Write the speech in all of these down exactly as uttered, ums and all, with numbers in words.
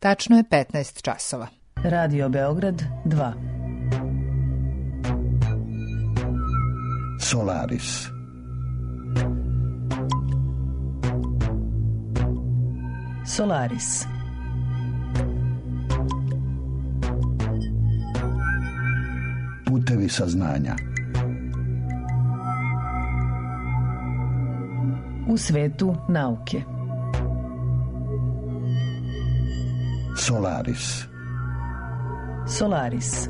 Tačno je petnaest časova. Radio Beograd dva. Solaris. Solaris. Putevi saznanja. U svetu nauke. Solaris. Solaris.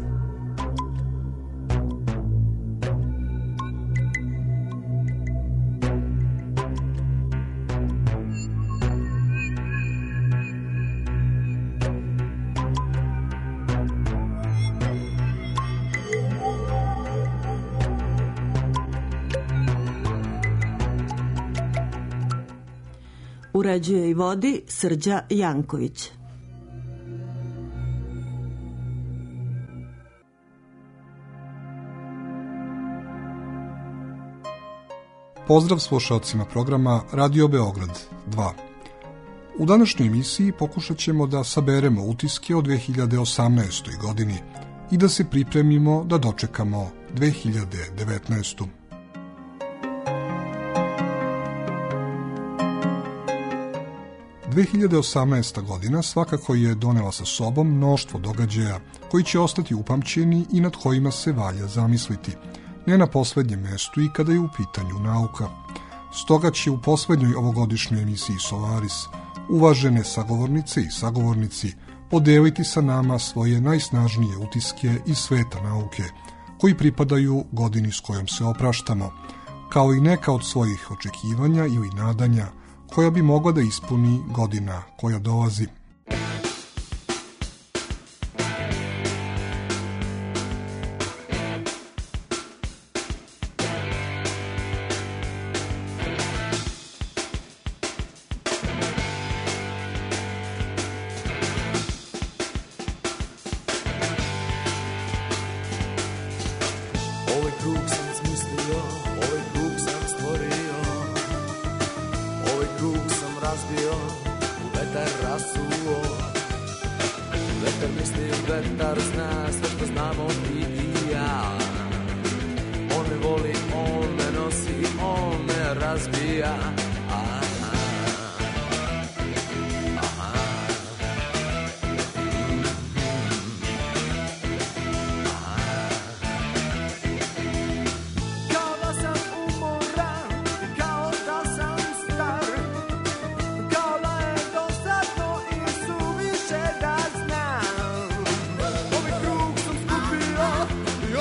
Uređuje i vodi Srđa Janković. Pozdrav slušalcima programa Radio Beograd dva. U današnjoj emisiji pokušat ćemo da saberemo utiske o dve hiljade osamnaestoj godini i da se pripremimo da dočekamo dve hiljade devetnaestu. dve hiljade osamnaesta. godina svakako je donela sa sobom mnoštvo događaja koji će ostati upamćeni i nad kojima se valja zamisliti, ne na poslednjem mestu i kada je u pitanju nauka. Stoga će u poslednjoj ovogodišnjoj emisiji Solaris uvažene sagovornice i sagovornici podeliti sa nama svoje najsnažnije utiske iz sveta nauke, koji pripadaju godini s kojom se opraštamo, kao i neka od svojih očekivanja ili nadanja koja bi mogla da ispuni godina koja dolazi.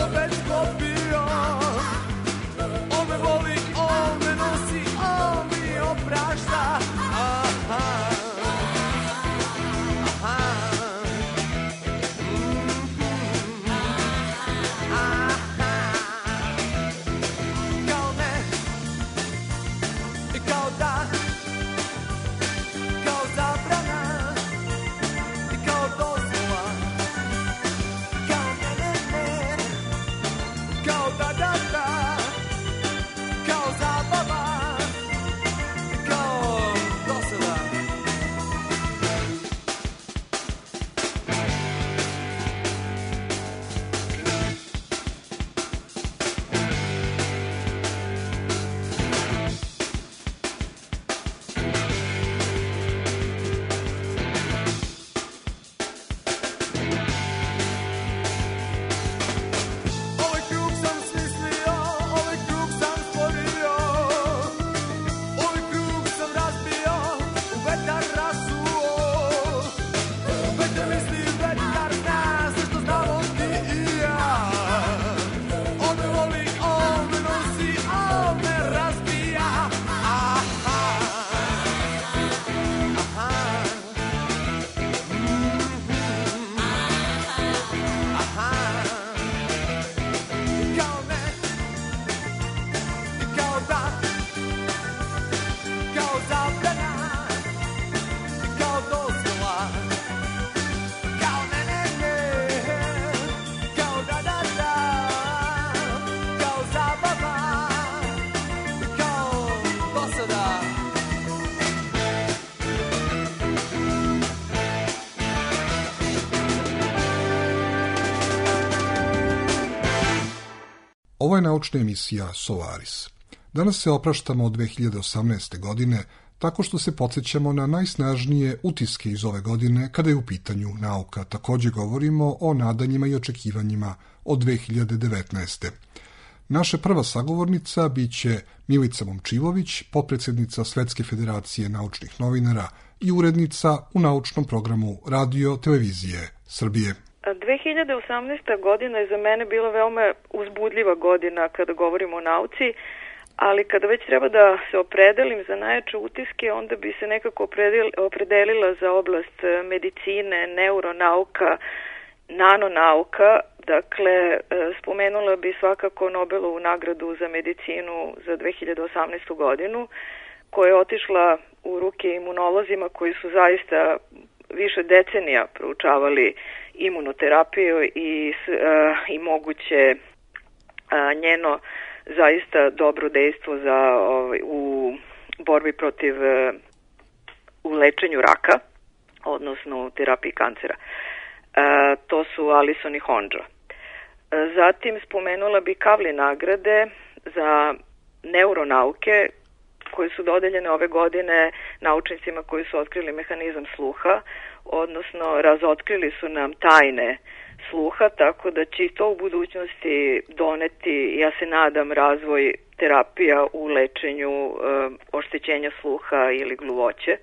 On me voli, on me nosi, on me Ovo je naučna emisija Solaris. Danas se opraštamo od dve hiljade osamnaeste. godine tako što se podsjećamo na najsnažnije utiske iz ove godine kada je u pitanju nauka. Također govorimo o nadanjima i očekivanjima od dve hiljade devetnaeste. Naša prva sagovornica biće Milica Momčilović, potpredsjednica Svetske federacije naučnih novinara i urednica u naučnom programu Radio Televizije Srbije. dve hiljade osamnaesta. godina je za mene bila veoma uzbudljiva godina kada govorimo o nauci, ali kada već treba da se opredelim za najjače utiske, onda bi se nekako opredelila za oblast medicine, neuronauka, nanonauka. Dakle, spomenula bi svakako Nobelovu nagradu za medicinu za dve hiljade osamnaestu. godinu, koja je otišla u ruke imunolozima koji su zaista više decenija proučavali imunoterapiju i, i moguće njeno zaista dobro dejstvo za, ovaj, u borbi protiv, u lečenju raka, odnosno u terapiji kancera. E, to su Allison i Honjo. Zatim spomenula bi Kavli nagrade za neuronauke koje su dodeljene ove godine naučnicima koji su otkrili mehanizam sluha, odnosno razotkrili su nam tajne sluha, tako da će to u budućnosti doneti, ja se nadam, razvoj terapija u lečenju e, oštećenja sluha ili gluvoće.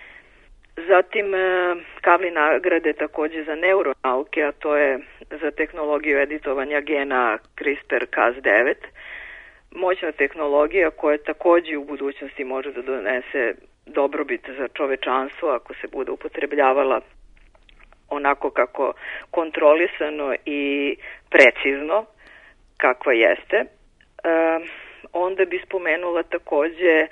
Zatim e, Kavli nagrade također za neuronauke, a to je za tehnologiju editovanja gena CRISPR Cas devet. Moćna tehnologija koja također u budućnosti može da donese dobrobit za čovečanstvo ako se bude upotrebljavala onako kako kontrolisano i precizno kakva jeste. E, onda bi spomenula također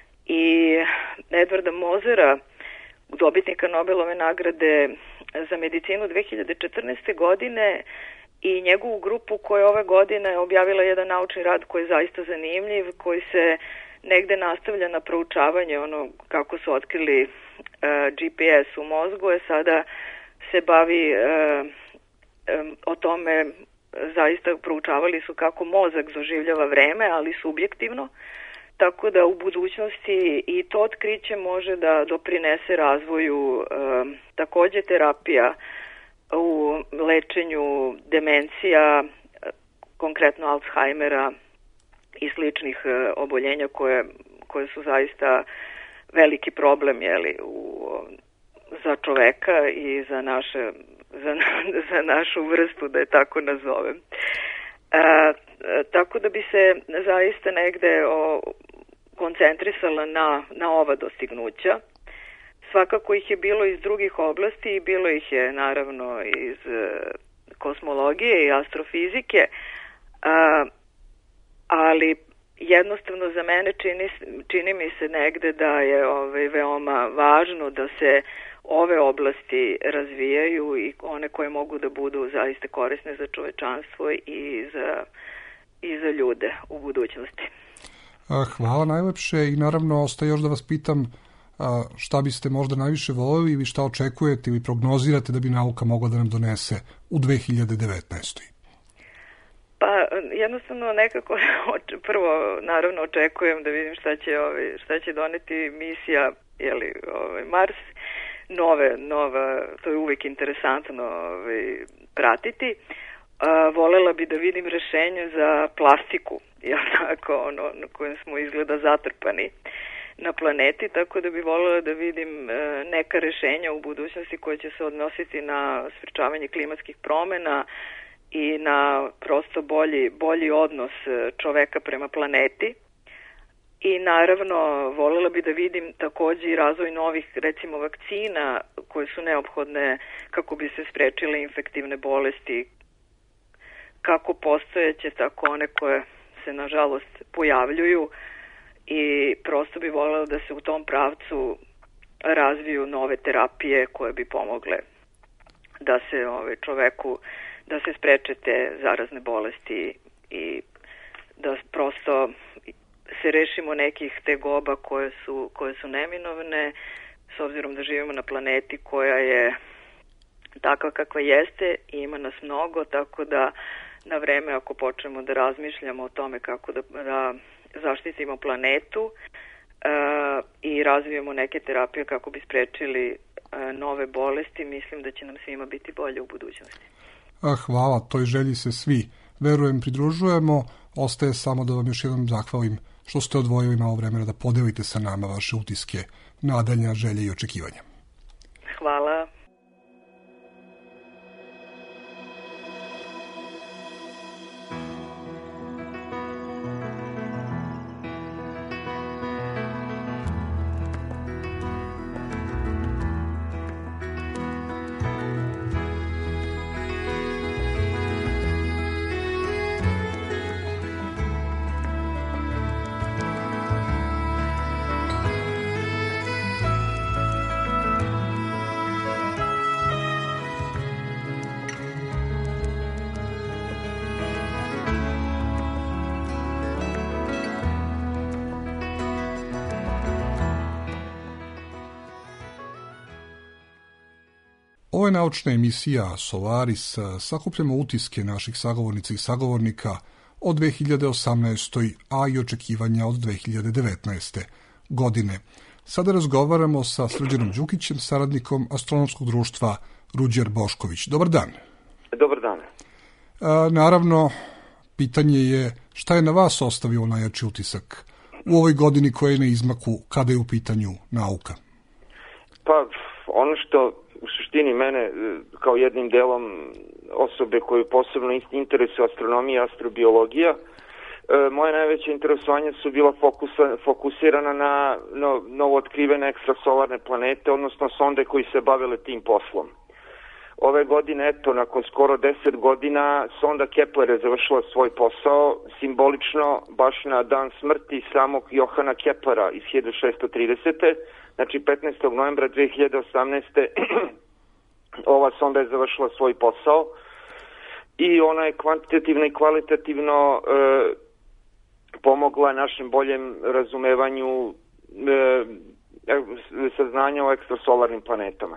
i Edvarda Mozera, dobitnika Nobelove nagrade za medicinu dve hiljade četrnaeste. godine i njegovu grupu koja ove godine objavila jedan naučni rad koji je zaista zanimljiv, koji se negde nastavlja na proučavanje ono kako su otkrili uh, G P S u mozgu, je sada se bavi uh, um, o tome, zaista proučavali su kako mozak doživljava vreme, ali subjektivno, tako da u budućnosti i to otkriće može da doprinese razvoju uh, također terapija u lečenju demencija, konkretno Alzheimera i sličnih oboljenja koje, koje su zaista veliki problem, jeli, u, za čoveka i za, naše, za, za našu vrstu, da je tako nazovem. A, tako da bi se zaista negde o, koncentrisala na, na ova dostignuća. Svakako ih je bilo iz drugih oblasti i bilo ih je naravno iz e, kosmologije i astrofizike, a, ali jednostavno za mene čini, čini mi se negde da je ovaj, veoma važno da se ove oblasti razvijaju i one koje mogu da budu zaista korisne za čovečanstvo i za, i za ljude u budućnosti. Hvala najlepše i naravno ostaje još da vas pitam šta biste možda najviše voljeli ili šta očekujete ili prognozirate da bi nauka mogla da nam donese u dve hiljade devetnaestoj. Pa jednostavno nekako prvo naravno očekujem da vidim šta će, ovaj, šta će doneti misija, jeli, ovaj, Mars, nove, nova, to je uvijek interesantno ovaj, pratiti. A, volela bi da vidim rešenje za plastiku, jel tako, ono na kojem smo izgleda zatrpani na planeti, tako da bi voljela da vidim e, neka rešenja u budućnosti koje će se odnositi na sprečavanje klimatskih promjena i na prosto bolji, bolji odnos čoveka prema planeti. I naravno voljela bi da vidim također i razvoj novih, recimo, vakcina koje su neophodne kako bi se sprečile infektivne bolesti, kako postojeće, tako one koje se nažalost pojavljuju. I prosto bi voljela da se u tom pravcu razviju nove terapije koje bi pomogle da se ovaj, čoveku, da se spreče te zarazne bolesti i da prosto se rešimo nekih tegoba koje su, koje su neminovne, s obzirom da živimo na planeti koja je takva kakva jeste i ima nas mnogo, tako da na vreme ako počnemo da razmišljamo o tome kako da, da zaštitimo planetu i razvijemo neke terapije kako bi sprečili nove bolesti, mislim da će nam svima biti bolje u budućnosti. Hvala, toj želji se svi, verujem, pridružujemo. Ostaje samo da vam još jednom zahvalim što ste odvojili malo vremena da podelite sa nama vaše utiske, nadanja, želje i očekivanja. Hvala. Ovo je naučna emisija Solaris. Sakupljamo utiske naših sagovornica i sagovornika od dve hiljade osamnaeste. a i očekivanja od dve hiljade devetnaeste. godine. Sada razgovaramo sa Srđanom Đukićem, saradnikom Astronomskog društva Ruđer Bošković. Dobar dan. Dobar dan. A, naravno, pitanje je šta je na vas ostavio najjači utisak u ovoj godini koja je na izmaku kada je u pitanju nauka? Pa, ono što u suštini mene kao jednim delom osobe koju posebno interesuje astronomija i astrobiologija, moje najveće interesovanja su bila fokusa, fokusirana na no, novo otkrivene ekstrasolarne planete, odnosno sonde koji se bavile tim poslom. Ove godine, eto, nakon skoro deset godina, sonda Kepler je završila svoj posao, simbolično baš na dan smrti samog Johana Keplera iz hiljadu šeststo tridesete. Znači, petnaestog novembra dve hiljade osamnaeste. ova sonda je završila svoj posao i ona je kvantitativno i kvalitativno e, pomogla našem boljem razumevanju e, saznanja o ekstrasolarnim planetama.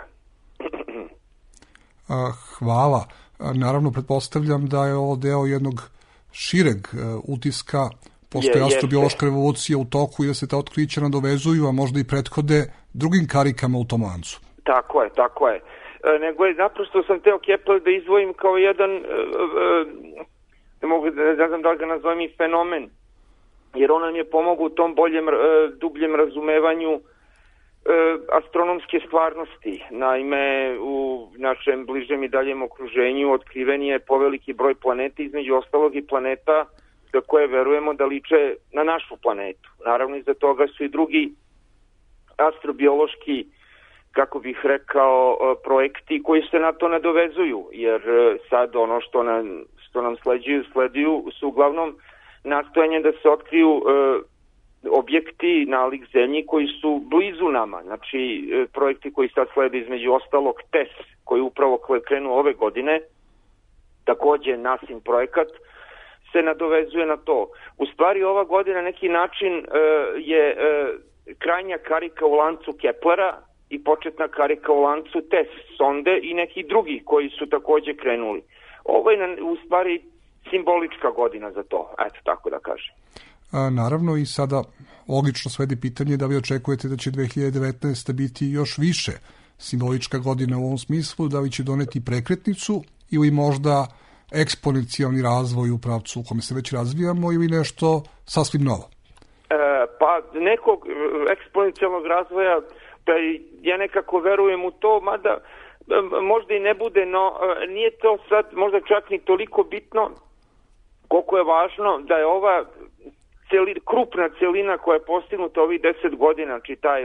Hvala. Naravno, pretpostavljam da je ovo deo jednog šireg utiska. Postoje astrobiološka revolucija u toku i da se ta otkrića nadovezuju, a možda i prethode drugim karikama u tom lancu. Tako je, tako je. E, nego je, naprosto sam teo Kepler da izdvojim kao jedan, e, e, ne mogu da ne znam da ga nazovem i fenomen, jer on nam je pomogao u tom boljem, e, dubljem razumevanju e, astronomske stvarnosti. Naime, u našem bližem i daljem okruženju otkriven je poveliki broj planeta, između ostalog i planeta za koje verujemo da liče na našu planetu. Naravno, iza toga su i drugi astrobiološki, kako bih rekao, projekti koji se na to nadovezuju, jer sad ono što nam, što nam sleđuju, sleduju su uglavnom nastojanje da se otkriju e, objekti nalik zemlji koji su blizu nama. Znači, e, projekti koji sad slede između ostalog T E S, koji upravo krenuo ove godine, takođe nasin projekat, se nadovezuje na to. U stvari, ova godina neki način e, je e, krajnja karika u lancu Keplera i početna karika u lancu T E S sonde i neki drugi koji su takođe krenuli. Ovo je na, u stvari simbolička godina za to, eto tako da kažem. A, naravno, i sada logično sledi pitanje da vi očekujete da će dve hiljade devetnaeste. biti još više simbolička godina u ovom smislu, da li će doneti prekretnicu ili možda eksponencijalni razvoj u pravcu u kome se već razvijamo ili nešto sasvim novo? E, pa nekog eksponencijalnog razvoja, pa ja nekako verujem u to, mada možda i ne bude, no nije to sad možda čak ni toliko bitno koliko je važno da je ova celi, krupna celina koja je postignuta ovih deset godina, znači taj,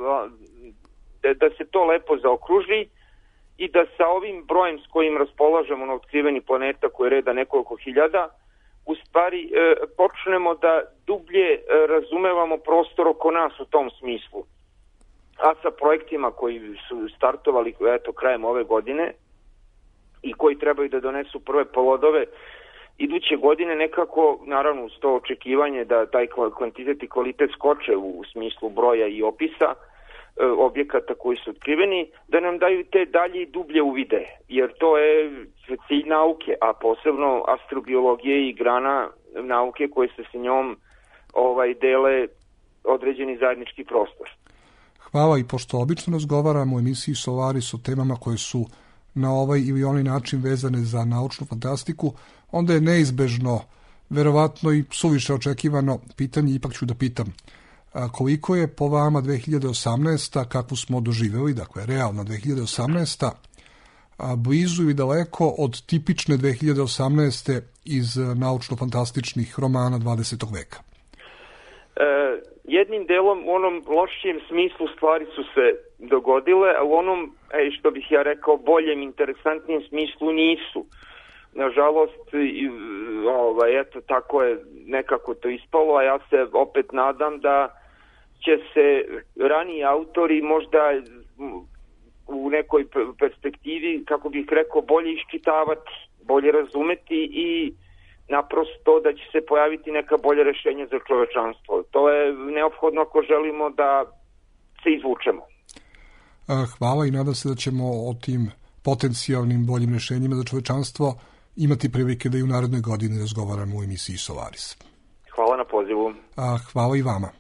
da se to lepo zaokruži i da sa ovim brojem s kojim raspolažemo na otkriveni planeta koji reda nekoliko hiljada, u stvari e, počnemo da dublje e, razumevamo prostor oko nas u tom smislu. A sa projektima koji su startovali eto, krajem ove godine i koji trebaju da donesu prve plodove iduće godine, nekako, naravno, uz to očekivanje da taj kvantitet i kvalitet skoče u, u smislu broja i opisa, objekata koji su otkriveni, da nam daju te dalje i dublje uvide, jer to je cilj nauke, a posebno astrobiologije i grana nauke koje se s njom ovaj, dele određeni zajednički prostor. Hvala, i pošto obično razgovaramo u emisiji Solaris o temama koje su na ovaj ili onaj način vezane za naučnu fantastiku, onda je neizbežno, verovatno i suviše očekivano pitanje, ipak ću da pitam. A koliko je po vama dve hiljade osamnaesta, kakvu smo doživeli, dakle realna dve hiljade osamnaesta, a blizu i daleko od tipične dve hiljade osamnaeste iz naučno-fantastičnih romana dvadesetog veka? E, jednim delom u onom lošijem smislu stvari su se dogodile, a u onom, ej, što bih ja rekao, boljem, interesantnijem smislu nisu. Nažalost, ovaj, eto, tako je nekako to ispalo, a ja se opet nadam da će se raniji autori možda u nekoj perspektivi, kako bih rekao, bolje iščitavati, bolje razumeti i naprosto da će se pojaviti neka bolja rešenja za čovečanstvo. To je neophodno ako želimo da se izvučemo. Hvala, i nadam se da ćemo o tim potencijalnim boljim rešenjima za čovečanstvo imati prilike da i u narednoj godini razgovaramo u emisiji Solaris. Hvala na pozivu. Hvala i vama.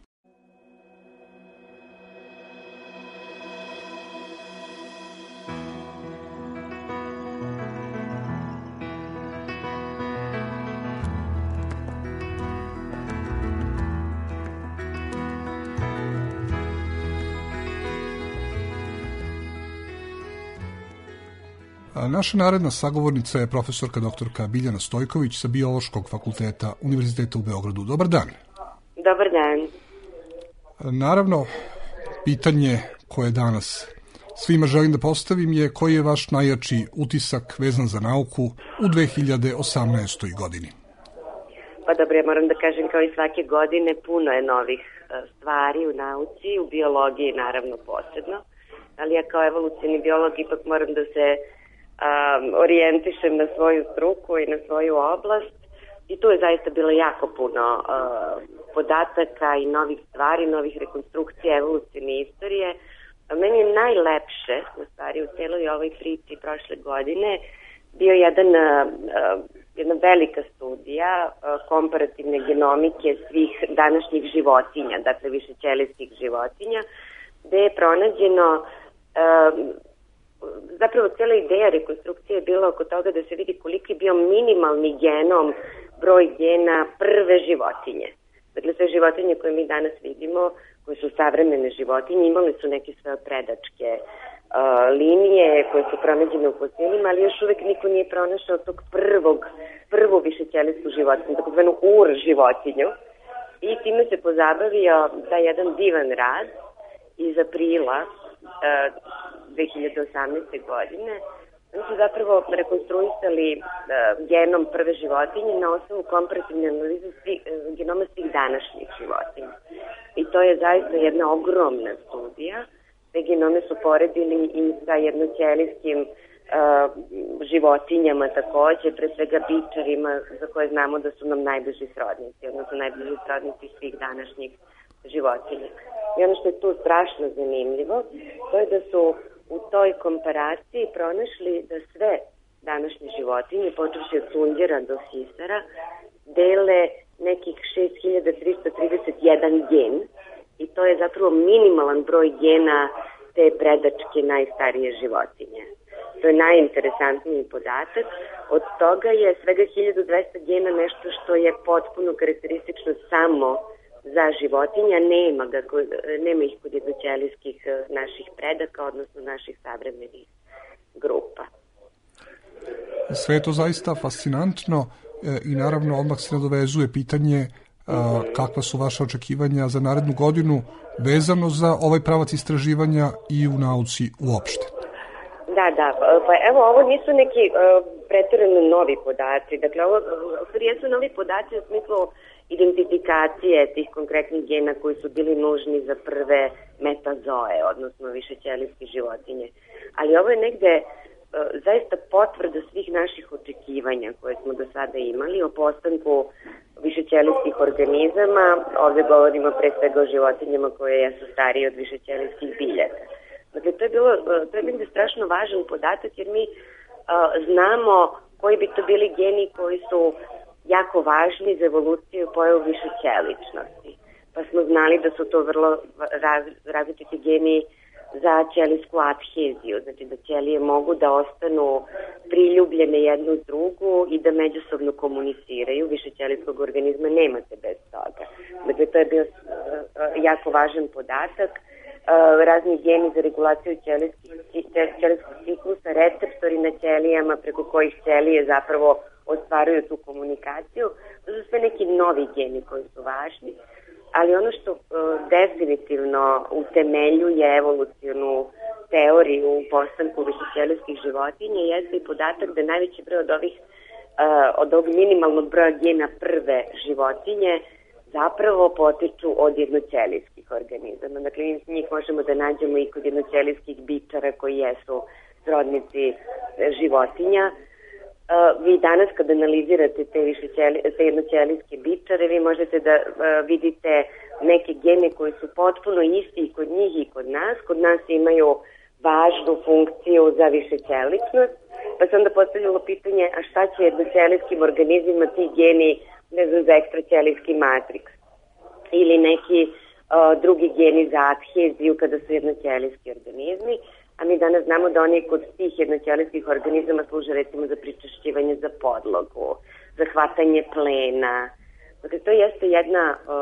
Naša naredna sagovornica je profesorka doktorka Biljana Stojković sa Biološkog fakulteta Univerziteta u Beogradu. Dobar dan. Dobar dan. Naravno, pitanje koje danas svima želim da postavim je koji je vaš najjači utisak vezan za nauku u dve hiljade osamnaestoj godini? Pa dobro, ja moram da kažem kao i svake godine puno je novih stvari u nauci, u biologiji naravno posebno, ali ja kao evolucioni biolog ipak moram da se Um, orijentišem na svoju struku i na svoju oblast i tu je zaista bilo jako puno uh, podataka i novih stvari, novih rekonstrukcija evolucijne istorije. A meni je najlepše, u stvari, u celoj ovoj priči prošle godine bio jedan, uh, jedna velika studija uh, komparativne genomike svih današnjih životinja, dakle višećelijskih životinja, gde je pronađeno uh, zapravo cijela ideja rekonstrukcije je bila oko toga da se vidi koliki je bio minimalni genom broj gena prve životinje. Dakle, sve životinje koje mi danas vidimo, koje su savremene životinje, imali su neke svoje predačke uh, linije koje su pronađene u fosilima, ali još uvek niko nije pronašao tog prvog, prvu višećelijsku životinju, takozvanu ur životinju. I time se pozabavio da jedan divan rad iz aprila uh, dve hiljade osamnaeste. godine. Oni su zapravo rekonstruisali uh, genom prve životinje na osnovu komparativne analize svih, uh, genoma svih današnjih životinja. I to je zaista jedna ogromna studija. Te genome su poredili i sa jednoćelijskim uh, životinjama takođe, pre svega bičarima za koje znamo da su nam najbliži srodnici, odnosno najbliži srodnici svih današnjih životinja. I ono što je tu strašno zanimljivo, to je da su u toj komparaciji pronašli da sve današnje životinje, počevši od tunđera do sisara, dele nekih šest hiljada trista trideset jedan gen i to je zapravo minimalan broj gena te predačke najstarije životinje. To je najinteresantniji podatak. Od toga je svega hiljadu dvesta gena nešto što je potpuno karakteristično samo za životinja, nema, ga, nema ih kod jednoćelijskih naših predaka, odnosno naših savremenih grupa. Sve je to zaista fascinantno i naravno odmah se nadovezuje pitanje kakva su vaše očekivanja za narednu godinu vezano za ovaj pravac istraživanja i u nauci uopšte. Da, da, pa evo ovo nisu neki uh, pretjerano novi podaci, dakle ovo jesu novi podaci u smislu identifikacije tih konkretnih gena koji su bili nužni za prve metazoe, odnosno višećelijske životinje. Ali ovo je negde uh, zaista potvrda svih naših očekivanja koje smo do sada imali o postanku višećelijskih organizama. Ovde govorimo pre svega o životinjama koje jesu starije od višećelijskih biljaka. Dakle, to je bilo, to je bilo strašno važan podatak jer mi uh, znamo koji bi to bili geni koji su jako važni za evoluciju i pojavu višećeličnosti. Pa smo znali da su to vrlo raz, različiti geni za ćelijsku adheziju, znači da ćelije mogu da ostanu priljubljene jednu s drugu i da međusobno komuniciraju. Višećelijskog organizma nemate bez toga. Dakle, to je bio uh, jako važan podatak. Uh, razni geni za regulaciju ćelijskog ciklusa, receptori na ćelijama preko kojih ćelije zapravo ostvaruju tu komunikaciju. To su sve neki novi geni koji su važni, ali ono što uh, definitivno utemeljuje evolucionu teoriju u postanku višećelijskih životinja jeste i podatak da najveći broj od ovih uh, od ovog minimalnog broja gena prve životinje zapravo potiču od jednoćelijskih organizama. Dakle, njih možemo da nađemo i kod jednoćelijskih bičara koji jesu srodnici životinja. Uh, vi danas kad analizirate te, te jednoćelijske bičare, vi možete da uh, vidite neke gene koji su potpuno isti i kod njih i kod nas. Kod nas imaju važnu funkciju za višećeličnost, pa se onda postavljalo pitanje, a šta će jednoćelijskim organizmima ti geni, ne znam, za ekstraćelijski matriks ili neki uh, drugi geni za adheziju kada su jednoćelijski organizmi, a mi danas znamo da oni kod tih jednoćelijskih organizama služe recimo za pričvršćivanje za podlogu, za hvatanje plena. Dakle, to jeste jedna uh,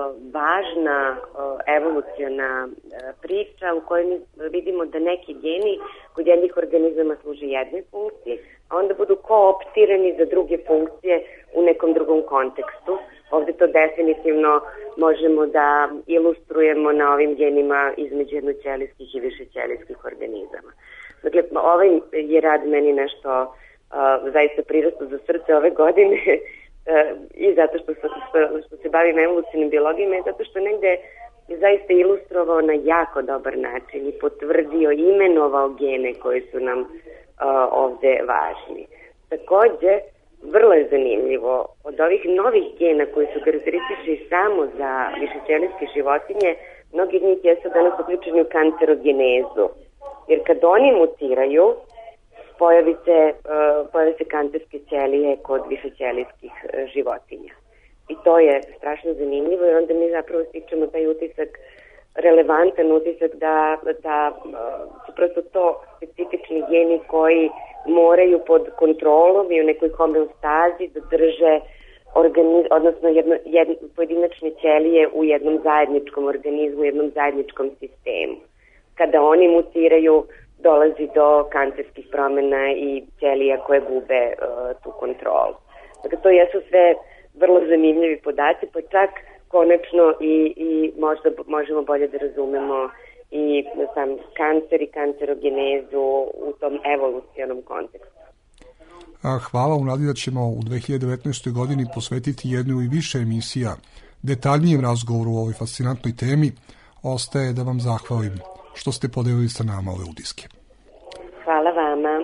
važna uh, evoluciona uh, priča u kojoj mi vidimo da neki geni kod jednih organizama služe jednoj funkciji, a onda budu kooptirani za druge funkcije u nekom drugom kontekstu. Ovde to definitivno možemo da ilustrujemo na ovim genima između jednoćelijskih i višećelijskih organizama. Dakle, ovaj je rad meni nešto uh, zaista prirastao za srce ove godine i zato što, što, što se bavim evolucionim biologijama i zato što negde je zaista ilustrovao na jako dobar način i potvrdio, imenovao gene koji su nam uh, ovde važni. Takođe, vrlo je zanimljivo, od ovih novih gena koji su karakteristični samo za višećelijske životinje, mnogi od njih jesu danas uključeni u kancerogenezu. Jer kad oni mutiraju, pojavi se, uh, pojavi se kancerske ćelije kod višećelijskih uh, životinja. I to je strašno zanimljivo jer onda mi zapravo stičemo taj utisak, relevantan utisak da, da uh, su prosto to specifični geni koji moraju pod kontrolom i u nekoj homeostazi da drže organiz, odnosno jedno, jedno, pojedinačne ćelije u jednom zajedničkom organizmu, u jednom zajedničkom sistemu. Kada oni mutiraju, dolazi do kancerskih promena i ćelija koje gube uh, tu kontrolu. Dakle, to jesu sve vrlo zanimljivi podaci, pa čak konačno i, i možda možemo bolje da razumemo i sam kancer i kancerogenezu u tom evolucionom kontekstu. Hvala, u nadi da ćemo u dve hiljade devetnaestoj godini posvetiti jednu i više emisija detaljnijem razgovoru o ovoj fascinantnoj temi. Ostaje da vam zahvalim što ste podelili sa nama ove utiske. Hvala vama.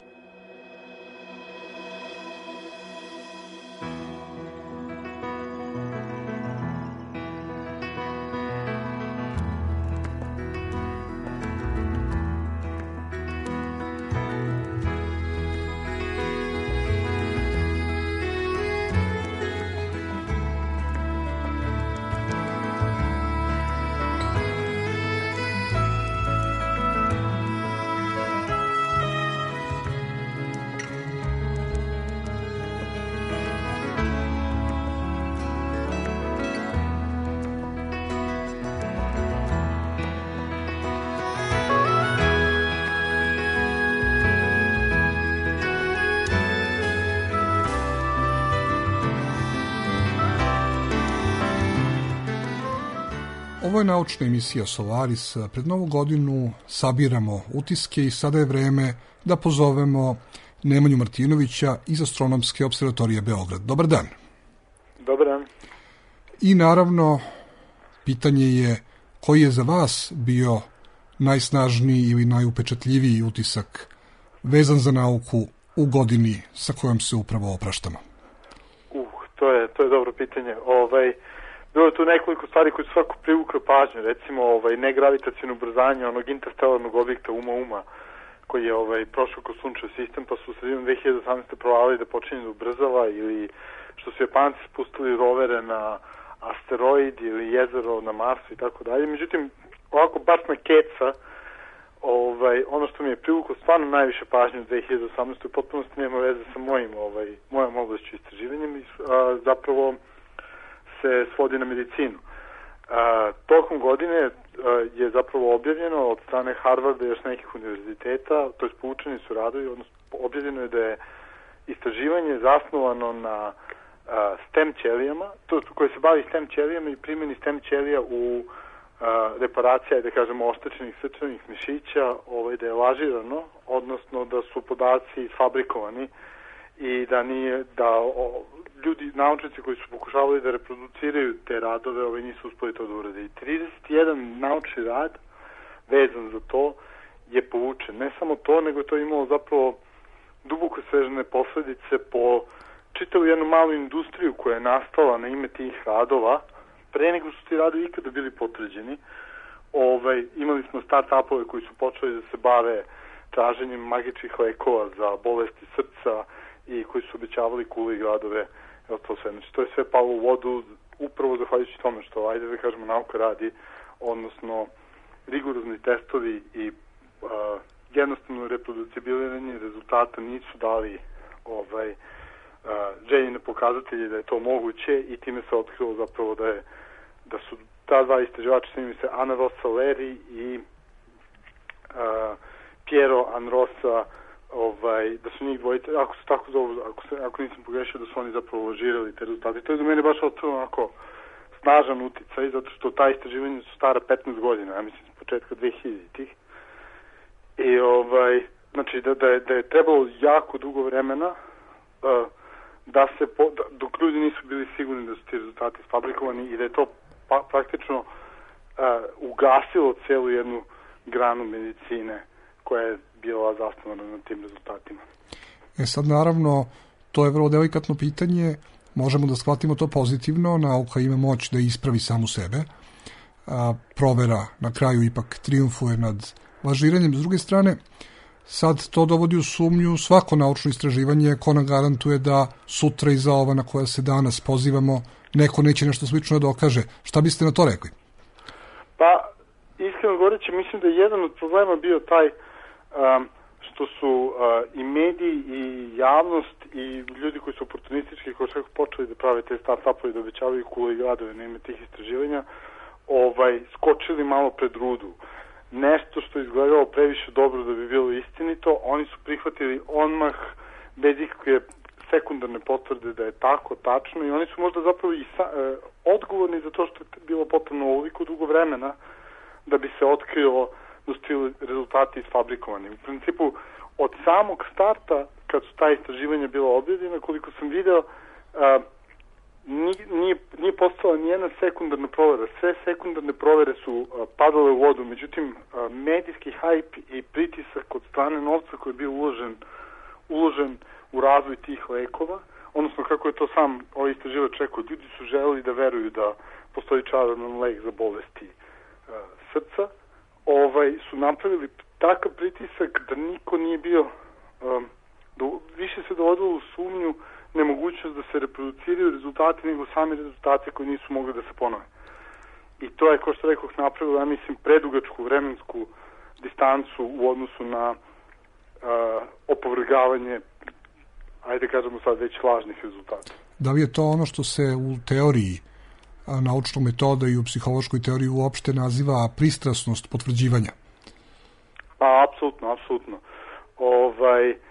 Ovo je naučna emisija Solaris. Pred novu godinu sabiramo utiske i sada je vreme da pozovemo Nemanju Martinovića iz Astronomske observatorije Beograd. Dobar dan. Dobar dan. I naravno, pitanje je koji je za vas bio najsnažniji ili najupečatljiviji utisak vezan za nauku u godini sa kojom se upravo opraštamo? Uh, to je to je dobro pitanje. Ovaj, bilo je tu nekoliko stvari koje su svako privukle pažnju, recimo ovaj, negravitacijno ubrzanje onog interstellarnog objekta Uma Uma, koji je ovaj, prošao kroz sunčev sistem, pa su u sredinom dve hiljade osamnaeste provalili da počinje da ubrzava, ili što su Japanci spustili rovere na asteroid ili jezero na Marsu i tako dalje. Međutim, ovako baš na keca, ovaj, ono što mi je privuklo stvarno najviše pažnje u dve hiljade osamnaeste. u potpunosti nema veze sa mojim, ovaj, mojom oblašću istraživanjem, a, zapravo se svodi na medicinu. A, tokom godine a, je zapravo objavljeno od strane Harvarda i još nekih univerziteta, to je poučeni su radovi, odnosno objavljeno je da je istraživanje zasnovano na a, stem ćelijama, to koje se bavi stem ćelijama i primjeni stem ćelija u a, reparacija, da kažemo, oštećenih srčanih mišića, ovaj, da je lažirano, odnosno da su podaci fabrikovani i da nije, da o, ljudi, naučnici koji su pokušavali da reproduciraju te radove, ovaj, nisu uspeli to da urade. I trideset jedan naučni rad vezan za to je povučen. Ne samo to, nego je to imalo zapravo duboko svežene posledice po čitavu jednu malu industriju koja je nastala na ime tih radova, pre nego su ti radovi ikada bili potvrđeni. Ovaj, imali smo start-upove koji su počeli da se bave traženjem magičnih lekova za bolesti srca i koji su obećavali kule i gradove. Evo to sve. Znači, to je sve palo u vodu upravo zahvaljujući tome što, ajde da kažemo, nauka radi, odnosno rigorozni testovi i uh, jednostavno reproducibiliranje rezultata nisu dali ovaj, uh, željene pokazatelje da je to moguće i time se otkrilo zapravo da je da su ta dva istraživača, snimi se Ana Rosa Leri i uh, Piero Anrosa, ovaj, da su njih dvojice, ako se tako zovu, ako, se, ako nisam pogrešio, da su oni zapravo lažirali te rezultate. To je do mene baš ostalo onako snažan uticaj, zato što ta istraživanja su stara petnaest godina, ja mislim s početka dve hiljaditih. I ovaj, znači da, da, je, da je trebalo jako dugo vremena uh, da se, po, da, dok ljudi nisu bili sigurni da su ti rezultati fabrikovani i da je to pa, praktično uh, ugasilo celu jednu granu medicine koja je bila zasnovana na tim rezultatima. E sad, naravno, to je vrlo delikatno pitanje. Možemo da shvatimo to pozitivno. Nauka ima moć da ispravi samu sebe. A, provera na kraju ipak triumfuje nad lažiranjem. S druge strane, sad to dovodi u sumnju svako naučno istraživanje ko nam garantuje da sutra iza ova na koja se danas pozivamo neko neće nešto slično da dokaže. Šta biste na to rekli? Pa, iskreno govoreći, mislim da je jedan od problema bio taj um, što su uh, i mediji i javnost i ljudi koji su oportunistički, koji su počeli da prave te start-upove i da obećavaju kule i gradove na ime tih istraživanja, ovaj, skočili malo pred rudu. Nešto što je izgledalo previše dobro da bi bilo istinito, oni su prihvatili onmah bez ikakve sekundarne potvrde da je tako tačno i oni su možda zapravo i sa, e, odgovorni za to što je bilo potrebno ovoliko dugo vremena da bi se otkrilo da su ti rezultati isfabrikovani. U principu, od samog starta, kad su ta istraživanja bila objavljena, koliko sam video, a, nije, nije postala nijedna sekundarna provera. Sve sekundarne provere su a, padale u vodu, međutim, a, medijski hajp i pritisak od strane novca koji je bio uložen, uložen u razvoj tih lekova, odnosno kako je to sam ovaj istraživač rekao, ljudi su želeli da veruju da postoji čaroban lek za bolesti a, srca, ovaj, su napravili takav pritisak da niko nije bio, um, da više se dovodilo u sumnju nemogućnost da se reproduciraju rezultati nego sami rezultati koji nisu mogli da se ponove. I to je, kao što rekoh, napravilo, ja mislim, predugačku vremensku distancu u odnosu na uh, opovrgavanje, ajde kažemo sad, već lažnih rezultata. Da li je to ono što se u teoriji naučnog metoda i u psihološkoj teoriji uopšte naziva pristrasnost potvrđivanja? Pa, apsolutno, apsolutno. Ovaj, uh,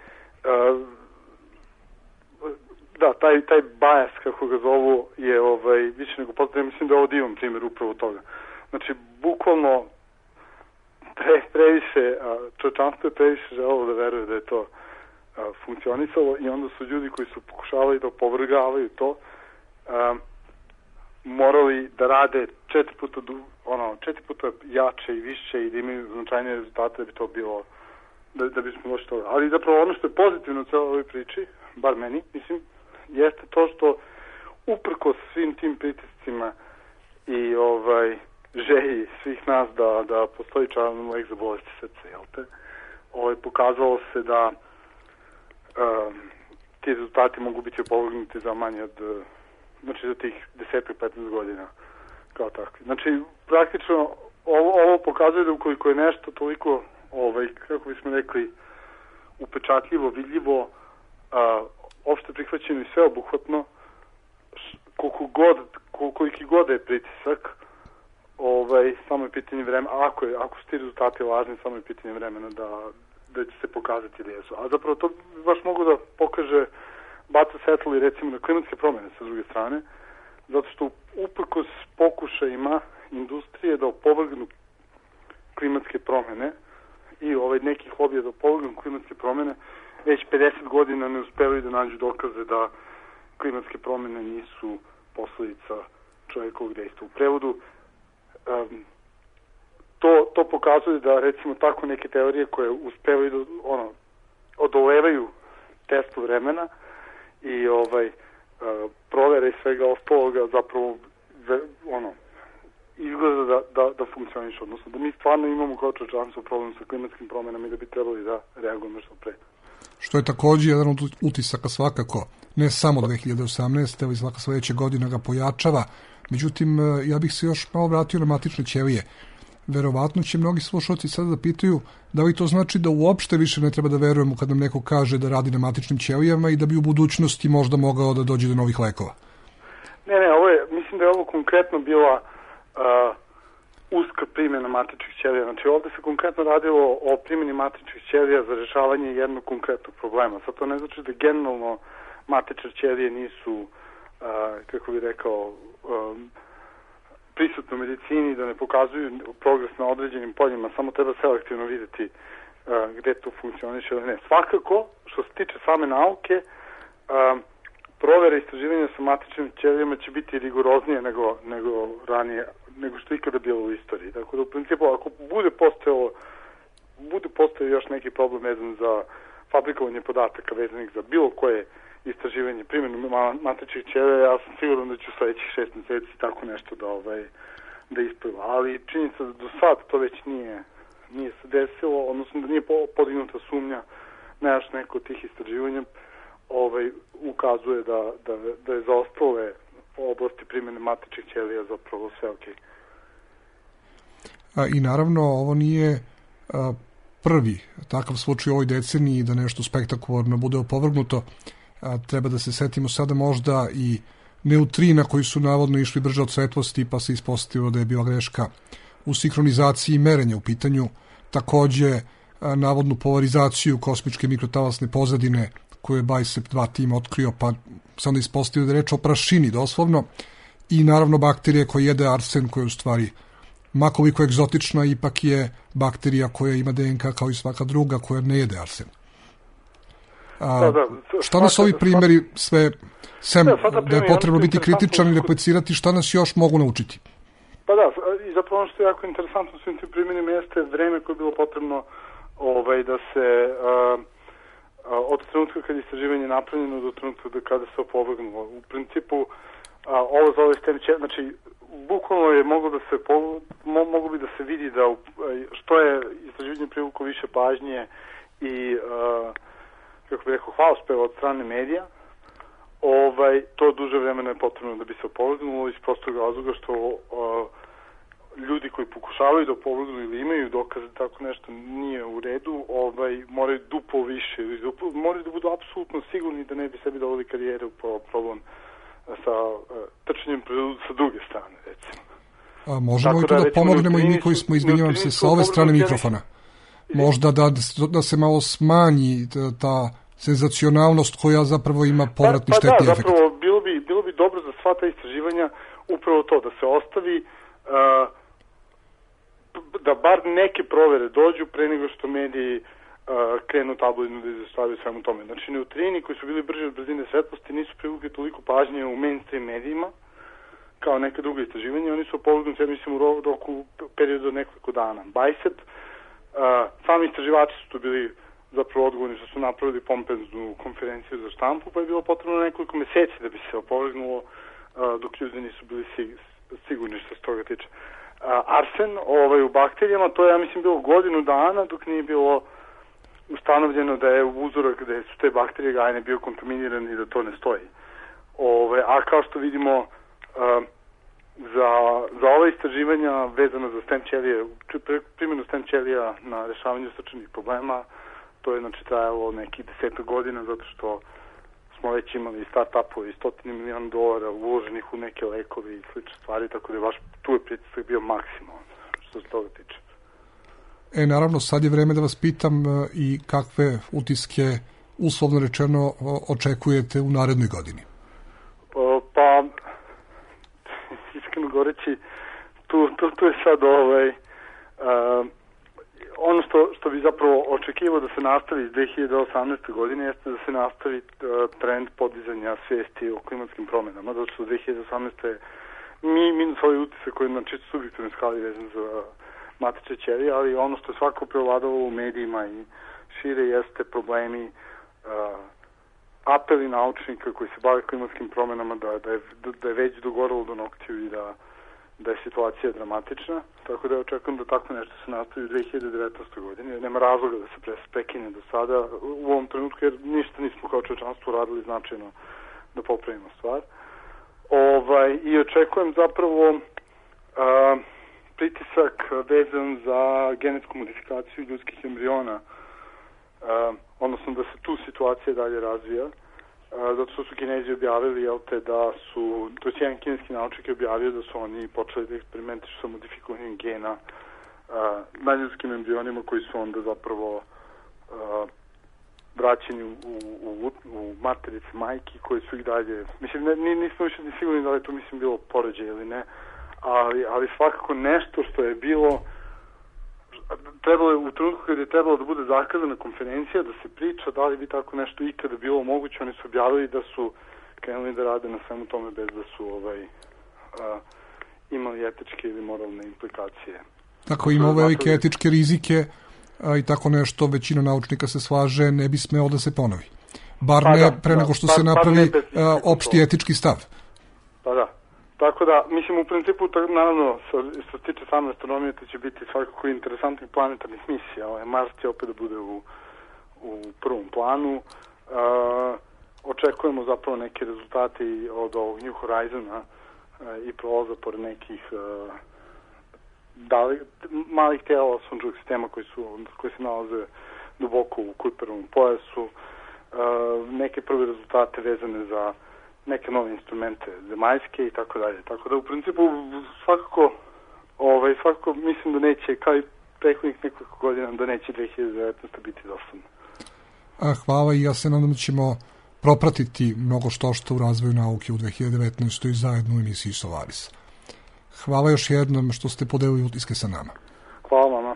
da, taj, taj bias, kako ga zovu, je ovaj, više nego potrebno. Mislim da je ovo divan primjer upravo toga. Znači, bukvalno pre, previše, čovječanstvo je previše želelo da veruje da je to a, funkcionisalo i onda su ljudi koji su pokušavali da opovrgavaju to a, morali da rade četiri puta, ono, četiri puta jače i više i da imaju značajnije rezultate da bi to bilo, da, da bismo došli toga. Ali zapravo ono što je pozitivno u celoj ovoj priči, bar meni, mislim, jeste to što uprkos svim tim pritiscima i ovaj želji svih nas da, da postoji čarovni lek za bolesti srca, jel te? Ovaj, pokazalo se da um, ti rezultati mogu biti opovrgnuti za manje od, znači za tih deset do petnaest godina kao takvi. Znači, praktično ovo, ovo pokazuje da ukoliko je nešto toliko, ovaj, kako bismo rekli, upečatljivo, vidljivo, uh, opšte prihvaćeno i sveobuhvatno, koliko god, koliki god je pritisak, ovaj, samo je pitanje vremena, ako, je, ako su ti rezultati lažni, samo je pitanje vremena da, da će se pokazati da jesu. A zapravo to baš mogu da pokaže baca svetlo i recimo na klimatske promjene sa druge strane, zato što uprkos pokušajima industrije da opovrgnu klimatske promjene i ovaj nekih lobija da opovrgnu klimatske promjene, već pedeset godina ne uspevaju da nađu dokaze da klimatske promjene nisu posledica čovjekovog dejstva. U prevodu um, to, to pokazuje da recimo tako neke teorije koje uspevaju da ono, odolevaju testu vremena i ovaj uh, provere i svega ostaloga zapravo ve, ono izgleda da, da, da funkcioniš, odnosno da mi stvarno imamo kao čovječanstvo problem sa klimatskim promjenama i da bi trebali da reagujemo što pre. Što je također jedan od utisaka svakako, ne samo dve hiljade osamnaeste, ali svaka sljedeća godina ga pojačava. Međutim, ja bih se još malo vratio na matične ćelije. Verovatno će mnogi slušalci sada da pitaju da li to znači da uopšte više ne treba da verujemo kad nam neko kaže da radi na matičnim ćelijama i da bi u budućnosti možda mogao da dođe do novih lekova. Ne, ne, ovo je, mislim da je ovo konkretno bila uh, uska primjena matičnih ćelija. Znači ovdje se konkretno radilo o primjeni matičnih ćelija za rješavanje jednog konkretnog problema. Sad to ne znači da generalno matične ćelije nisu, uh, kako bih rekao, um, prisutno u medicini, da ne pokazuju progres na određenim poljima, samo treba selektivno vidjeti uh, gdje to funkcioniše ili ne. Svakako, što se tiče same nauke, uh, provere istraživanja sa matičnim ćelijama će biti rigoroznije nego, nego ranije, nego što ikada bilo u istoriji. Tako da u principu, ako bude postojalo, bude postojao još neki problem vezan za fabrikovanje podataka vezanih za bilo koje istraživanje primjenu matičnih ćelija, ja sam siguran da ću sledećih šest mjeseci tako nešto da ovaj da ispliva. Ali činjenica da do sad to već nije nije se desilo, odnosno da nije podignuta sumnja na još neko od tih istraživanja, ovaj ukazuje da, da, da je za ostale oblasti primjene matičnih ćelija zapravo sve ok. A, I naravno ovo nije a, prvi takav slučaj u ovoj deceniji da nešto spektakularno bude opovrgnuto. A, treba da se setimo sada možda i neutrina koji su navodno išli brže od svetlosti pa se ispostavilo da je bila greška u sinhronizaciji merenja u pitanju. Takođe a, navodnu polarizaciju kosmičke mikrotalasne pozadine koju je BICEP dva tim otkrio, pa se onda ispostavio da je reč o prašini doslovno, i naravno bakterije koja jede arsen, koja je u stvari makoliko egzotična, ipak je bakterija koja ima D N K kao i svaka druga koja ne jede arsen. A, da, da, šta nas ovi primjeri sve, sem da, da je potrebno biti kritičan i replicirati, šta nas još mogu naučiti? Pa da, i zapravo ono što je jako interesantno svim tim primjerima jeste vreme koje je bilo potrebno ovaj, da se a, a, od trenutka kad je istraživanje napravljeno do trenutka da kada se opovrgnulo. U principu a, ovo zove stem će, znači bukvalno je moglo da se mo, moglo bi da se vidi da u, što je istraživanje privuklo više pažnje i a, kako bih rekao, hvalospeva od strane medija, ovaj, to duže vremena je potrebno da bi se opovrgnulo iz prostog razloga što uh, ljudi koji pokušavaju da opovrgnu ili imaju dokaze da tako nešto nije u redu, ovaj, moraju duplo više, duplo, moraju da budu apsolutno sigurni da ne bi sebi doveli karijere u problem sa uh, trčanjem sa druge strane, recimo. A možemo tako i to da, da pomognemo i mi koji smo, izvinjavam se, sa ove strane mikrofona. Možda da, da se malo smanji ta senzacionalnost koja zapravo ima povratni pa, pa štetni efekt. Da, zapravo bilo bi, bilo bi dobro za sva ta istraživanja upravo to, da se ostavi uh, da bar neke provere dođu pre nego što mediji uh, krenu tabloidno da izveštavaju svemu tome. Znači, neutrini koji su bili brži od brzine svetlosti nisu privukli toliko pažnje u mainstream medijima kao neka druga istraživanja. Oni su opovrgnuti, ja mislim, u roku periodu od nekoliko dana. BICEP, uh, sami istraživači su tu bili zapravo odgovorni što su napravili pompeznu konferenciju za štampu, pa je bilo potrebno nekoliko meseci da bi se opovrgnulo dok ljudi nisu bili sigurni što se toga tiče. Arsen ovaj, u bakterijama, to je, ja mislim, bilo godinu dana dok nije bilo ustanovljeno da je uzorak gde su te bakterije gajne bio kontaminiran i da to ne stoji. Ove, a kao što vidimo, uh, za, za ove istraživanja vezano za stem ćelije, primjenu stem ćelija na rešavanju srčanih problema, to je znači trajalo nekih deseta godina, zato što smo već imali start-upove i stotine milijona dolara uloženih u neke lekove i slične stvari, tako da je baš tu je pritisak bio maksimalan, što se toga tiče. E, naravno, sad je vreme da vas pitam i kakve utiske, uslovno rečeno, očekujete u narednoj godini? Pa, pa iskreno goreći, tu, tu, tu je sad ovaj, uh, ono što, što bi zapravo očekivao da se nastavi iz dve hiljade osamnaeste. godine jeste da se nastavi uh, trend podizanja svesti o klimatskim promenama, zato što dve hiljade osamnaeste. mi minus ovaj utisak koji je na čisto subjektivnoj skali vezan za matične ćelije, ali ono što je svako prevladalo u medijima i šire jeste problemi, uh, apeli naučnika koji se bave klimatskim promenama da, da, je, da je već dogoralo do noktiju i da, da je situacija dramatična, tako da očekujem da tako nešto se nastavi u dve hiljade devetnaestoj. godini. Nema razloga da se pre, prekine do sada u ovom trenutku, jer ništa nismo kao čovječanstvo radili značajno da popravimo stvar. Ovaj, I očekujem zapravo uh, pritisak vezan za genetsku modifikaciju ljudskih embriona, uh, odnosno da se tu situacija dalje razvija, uh, zato što su Kinezi objavili, jel te, da su, to je jedan kineski naučnik je objavio da su oni počeli da eksperimentišu sa modifikovanjem gena uh, na ljudskim embrionima koji su onda zapravo uh, vraćeni u, u, u materice majki koji su ih dalje, mislim, ne, nismo više ni sigurni da li to mislim bilo porođaj ili ne, ali, ali svakako nešto što je bilo, trebalo je u trenutku kada je trebalo da bude zakazana konferencija, da se priča da li bi tako nešto ikada bilo moguće, oni su objavili da su krenuli da rade na svemu tome bez da su ovaj, a, imali etičke ili moralne implikacije. Tako ima ove velike etičke rizike, a, i tako nešto većina naučnika se slaže, ne bi smeo da se ponovi. Bar ne pa pre nego što da, se napravi a, opšti etički stav. Pa da. Tako da, mislim, u principu, naravno, što se tiče same astronomije, to će biti svakako interesantnih planetarnih misija. Ovaj, Mars će opet da bude u, u prvom planu. Uh, očekujemo zapravo neke rezultate od ovog New Horizona uh, i prolaza pored nekih uh, dali, malih tela sunčevog sistema koji, su, koji se nalaze duboko u Kuiperovom pojasu. Uh, neke prve rezultate vezane za neke nove instrumente zemaljske i tako dalje. Tako da u principu svakako ovaj, svakako mislim da neće, kao i prethodnih nekoliko godina, da neće dve hiljade devetnaeste. biti dosadno. A, hvala i ja se nadam da ćemo propratiti mnogo što što u razvoju nauke u dve hiljade devetnaestoj. zajedno u emisiji Solaris. Hvala još jednom što ste podelili utiske sa nama. Hvala vama.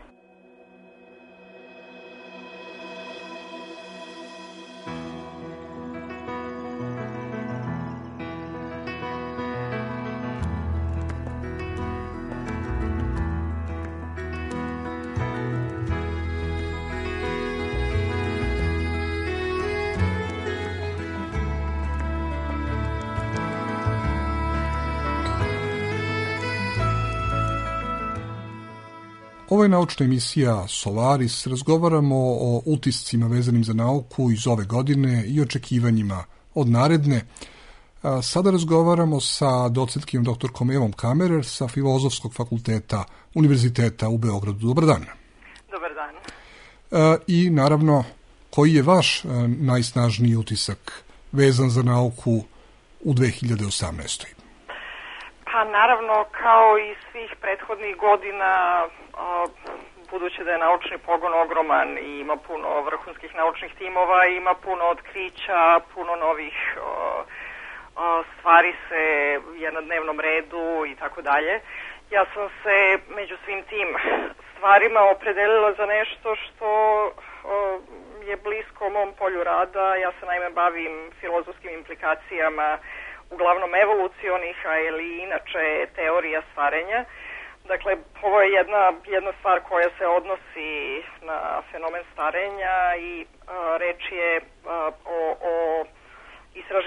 Ovo je naučna emisija Solaris. Razgovaramo o utiscima vezanim za nauku iz ove godine i očekivanjima od naredne. Sada razgovaramo sa docentkinjom doktorkom Evom Kammerer sa Filozofskog fakulteta Univerziteta u Beogradu. Dobar dan. Dobar dan. I naravno, koji je vaš najsnažniji utisak vezan za nauku u dve hiljade osamnaestoj. Pa naravno, kao i svih prethodnih godina, budući da je naučni pogon ogroman i ima puno vrhunskih naučnih timova, ima puno otkrića, puno novih stvari se je na dnevnom redu i tako dalje. Ja sam se među svim tim stvarima opredelila za nešto što je blisko mom polju rada. Ja se naime bavim filozofskim implikacijama uglavnom evolucionih, a ili inače teorija stvarenja. Dakle, ovo je jedna, jedna stvar koja se odnosi na fenomen starenja i a, reč je a, o, o istraživanju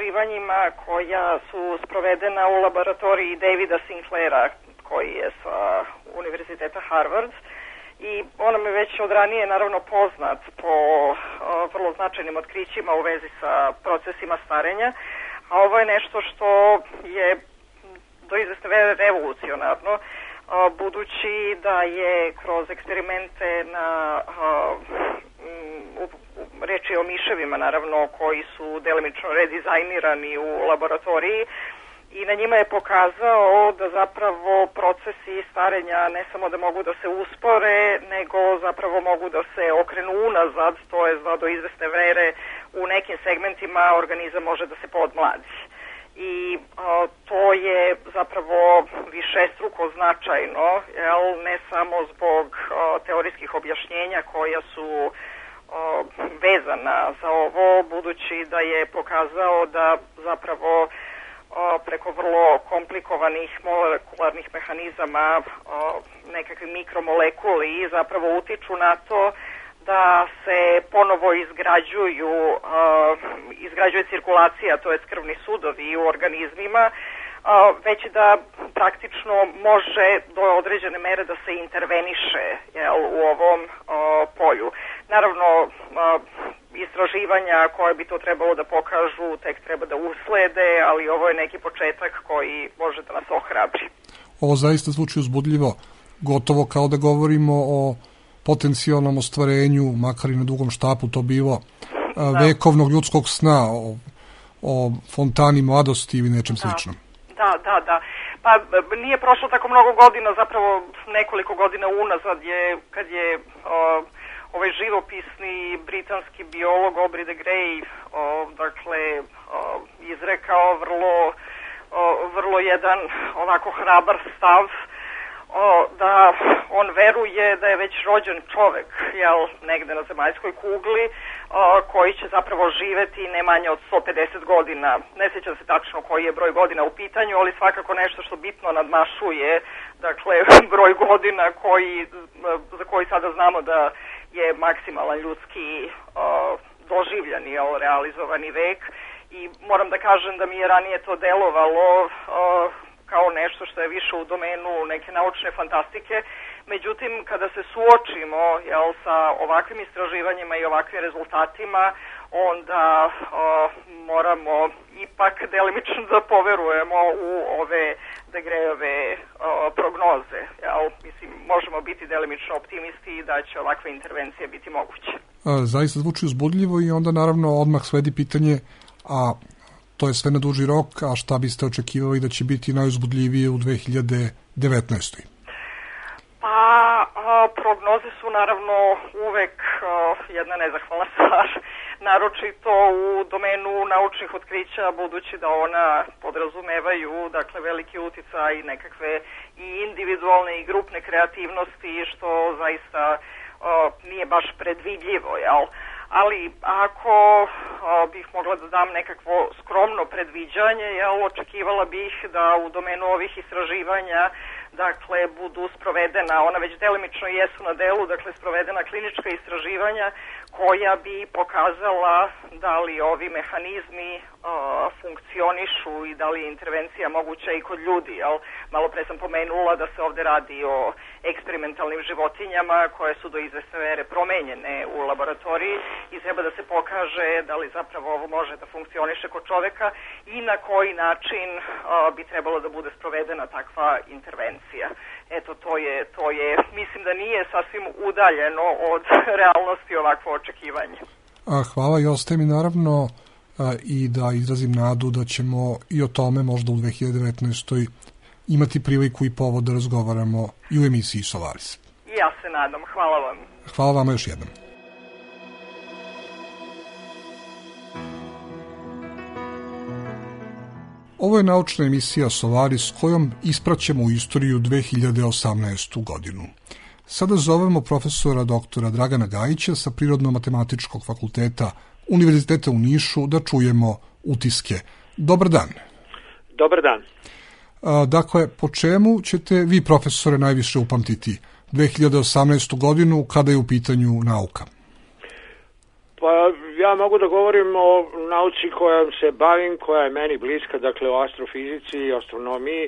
istraživanjima koja su sprovedena u laboratoriji Davida Sinclaira, koji je sa Univerziteta Harvard. I on nam je već od ranije naravno poznat po o, vrlo značajnim otkrićima u vezi sa procesima starenja, a ovo je nešto što je do izvesne vere revolucionarno, o, budući da je kroz eksperimente na o, u, u, reč je o miševima naravno koji su delimično redizajnirani u laboratoriji, i na njima je pokazao da zapravo procesi starenja ne samo da mogu da se uspore, nego zapravo mogu da se okrenu unazad, to je da do izvesne vere u nekim segmentima organizam može da se podmladi. I o, to je zapravo višestruko značajno, jel, ne samo zbog o, teorijskih objašnjenja koja su o, vezana za ovo, budući da je pokazao da zapravo O, preko vrlo komplikovanih molekularnih mehanizama o, nekakvi mikromolekuli zapravo utiču na to da se ponovo izgrađuju o, izgrađuje cirkulacija, to je krvni sudovi u organizmima, o, već da praktično može do određene mere da se interveniše, jel, u ovom o, polju. Naravno, o, istraživanja koje bi to trebalo da pokažu tek treba da uslede, ali ovo je neki početak koji može da nas ohrabri. Ovo zaista zvuči uzbudljivo, gotovo kao da govorimo o potencijalnom ostvarenju, makar i na dugom štapu to bivo, da. vekovnog ljudskog sna, o, o fontani mladosti ili nečem da. sličnom. Da, da, da. Pa nije prošlo tako mnogo godina, zapravo nekoliko godina unazad je, kad je o, ovaj živopisni britanski biolog Aubrey de Grey o, dakle, o, izrekao vrlo, o, vrlo jedan ovako hrabar stav, o, da on veruje da je već rođen čovek, jel, negde na zemaljskoj kugli, o, koji će zapravo živeti ne manje od sto pedeset godina. Ne sjećam se tačno koji je broj godina u pitanju, ali svakako nešto što bitno nadmašuje, dakle, broj godina koji, za koji sada znamo da je maksimalan ljudski o, doživljani, jel, realizovani vek. I moram da kažem da mi je ranije to delovalo o, kao nešto što je više u domenu neke naučne fantastike. Međutim, kada se suočimo, jel, sa ovakvim istraživanjima i ovakvim rezultatima, onda o, moramo ipak delimično da poverujemo u ove de Greyove prognoze. Jel, mislim, možemo biti delimično optimisti da će ovakve intervencije biti moguće. A, zaista zvuči uzbudljivo i onda naravno odmah sledi pitanje, a to je sve na duži rok, a šta biste očekivali da će biti najuzbudljivije u dve hiljade devetnaestoj. Pa, a, prognoze su naravno uvek a, jedna nezahvalna stvar, naročito u domenu naučnih otkrića, budući da ona podrazumevaju, dakle, veliki uticaj i nekakve i individualne i grupne kreativnosti, što zaista a, nije baš predvidljivo, jel? Ali ako a, bih mogla da dam nekakvo skromno predviđanje, jel, očekivala bih da u domenu ovih istraživanja, dakle, budu sprovedena, ona već delimično jesu na delu, dakle, sprovedena klinička istraživanja koja bi pokazala da li ovi mehanizmi a, funkcionišu i da li je intervencija moguća i kod ljudi, jel? Malo pre sam pomenula da se ovde radi o eksperimentalnim životinjama koje su do izvesne vere promenjene u laboratoriji i treba da se pokaže da li zapravo ovo može da funkcioniše kod čoveka i na koji način a, bi trebalo da bude sprovedena takva intervencija. Eto, to je, to je, mislim da nije sasvim udaljeno od realnosti ovakvo očekivanje. A, hvala i ostaje mi naravno a, i da izrazim nadu da ćemo i o tome možda u dve hiljade devetnaestoj imati priliku i povod da razgovaramo i u emisiji Solaris. Ja se nadam. Hvala vam. Hvala vama još jednom. Ovo je naučna emisija Solaris kojom ispraćamo u istoriju dve hiljade osamnaestu godinu. Sada zovemo profesora doktora Dragana Gajića sa Prirodno-matematičkog fakulteta Univerziteta u Nišu da čujemo utiske. Dobar dan. Dobar dan. A, dakle, po čemu ćete vi, profesore, najviše upamtiti dve hiljade osamnaestu godinu kada je u pitanju nauka? Pa ja mogu da govorim o nauci kojom se bavim, koja je meni bliska, dakle o astrofizici i astronomiji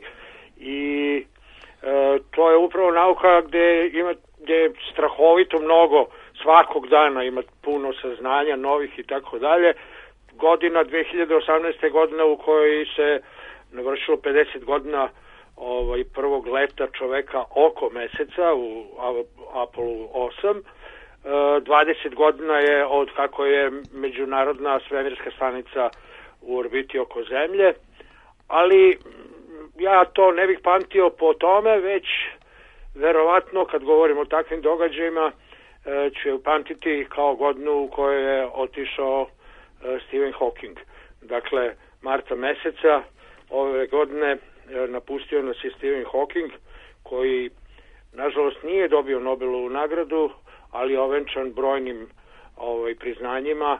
i e, to je upravo nauka gde ima gde je strahovito mnogo, svakog dana ima puno saznanja, novih i tako dalje. Godina dve hiljade osamnaeste godina u kojoj se navršilo pedeset godina ovaj, prvog leta čoveka oko meseca u Apollo osam. dvadeset godina je od kako je međunarodna svemirska stanica u orbiti oko Zemlje, ali ja to ne bih pamtio po tome, već verovatno kad govorimo o takvim događajima ću je pamtiti kao godinu u kojoj je otišao Stephen Hawking. Dakle, marta meseca ove godine napustio nas je Stephen Hawking, koji nažalost nije dobio Nobelovu nagradu, ali je ovenčan brojnim ovaj, priznanjima,